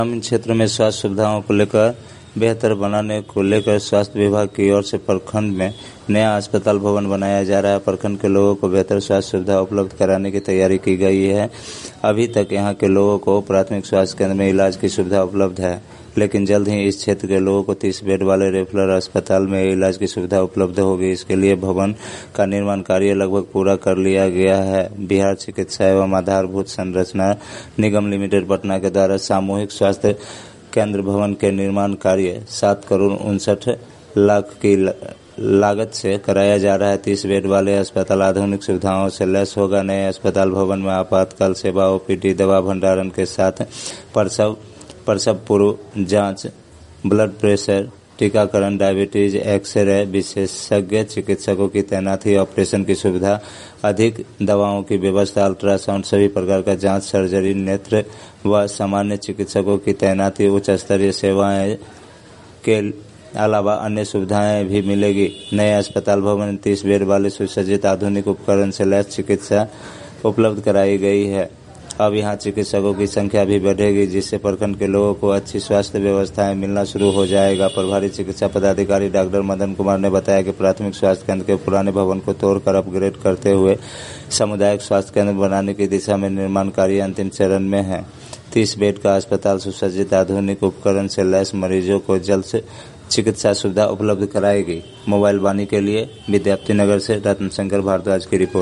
ग्रामीण क्षेत्र में स्वास्थ्य सुविधाओं को लेकर बेहतर बनाने को लेकर स्वास्थ्य विभाग की ओर से प्रखंड में नया अस्पताल भवन बनाया जा रहा है। प्रखंड के लोगों को बेहतर स्वास्थ्य सुविधा उपलब्ध कराने की तैयारी की गई है। अभी तक यहां के लोगों को प्राथमिक स्वास्थ्य केंद्र में इलाज की सुविधा उपलब्ध है, लेकिन जल्द ही इस क्षेत्र के लोगों को 30 बेड वाले रेफरल अस्पताल में इलाज की सुविधा उपलब्ध होगी। इसके लिए भवन का निर्माण कार्य लगभग पूरा कर लिया गया है। बिहार चिकित्सा एवं आधारभूत संरचना निगम लिमिटेड पटना के द्वारा सामूहिक स्वास्थ्य केंद्र भवन के निर्माण कार्य 7,59,00,000 की लागत से कराया जा रहा है। 30 बेड वाले अस्पताल आधुनिक सुविधाओं से लैस होगा। नए अस्पताल भवन में आपातकाल सेवा, ओपीडी, दवा भंडारण के साथ प्रसव पूर्व जांच, ब्लड प्रेशर, टीकाकरण, डायबिटीज, एक्सरे, विशेषज्ञ चिकित्सकों की तैनाती, ऑपरेशन की सुविधा, अधिक दवाओं की व्यवस्था, अल्ट्रासाउंड, सभी प्रकार का जांच, सर्जरी, नेत्र व सामान्य चिकित्सकों की तैनाती, उच्च स्तरीय सेवाएं के अलावा अन्य सुविधाएं भी मिलेगी। नए अस्पताल भवन में 30 बेड वाले सुसज्जित आधुनिक उपकरण से लैस चिकित्सा उपलब्ध कराई गई है। अब यहाँ चिकित्सकों की संख्या भी बढ़ेगी, जिससे प्रखंड के लोगों को अच्छी स्वास्थ्य व्यवस्थाएं मिलना शुरू हो जाएगा। प्रभारी चिकित्सा पदाधिकारी डॉक्टर मदन कुमार ने बताया कि प्राथमिक स्वास्थ्य केंद्र के पुराने भवन को तोड़कर अपग्रेड करते हुए सामुदायिक स्वास्थ्य केंद्र बनाने की दिशा में निर्माण कार्य अंतिम चरण में है। 30 बेड का अस्पताल सुसज्जित आधुनिक उपकरण से लैस मरीजों को जल्द से चिकित्सा सुविधा उपलब्ध कराएगी। मोबाइल वाणी के लिए विद्यार्थी नगर से रत्न शंकर भारद्वाज की रिपोर्ट।